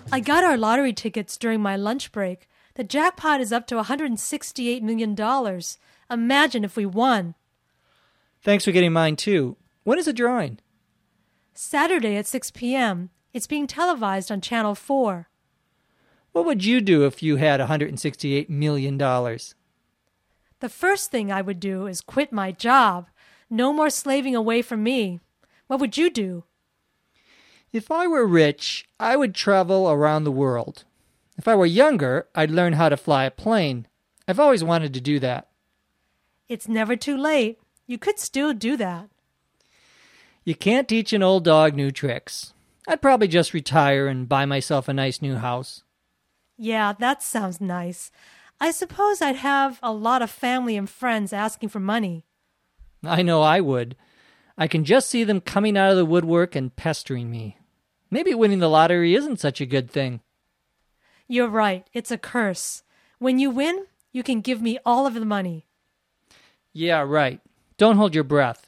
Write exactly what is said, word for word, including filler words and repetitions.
I got our lottery tickets during my lunch break. The jackpot is up to one hundred sixty-eight million dollars. Imagine if we won. Thanks for getting mine, too. When is the drawing? Saturday at six p.m. It's being televised on Channel four. What would you do if you had one hundred sixty-eight million dollars? The first thing I would do is quit my job. No more slaving away from me. What would you do? If I were rich, I would travel around the world. If I were younger, I'd learn how to fly a plane. I've always wanted to do that. It's never too late. You could still do that. You can't teach an old dog new tricks. I'd probably just retire and buy myself a nice new house. Yeah, that sounds nice. I suppose I'd have a lot of family and friends asking for money. I know I would. I can just see them coming out of the woodwork and pestering me. Maybe winning the lottery isn't such a good thing. You're right. It's a curse. When you win, you can give me all of the money. Yeah, right. Don't hold your breath.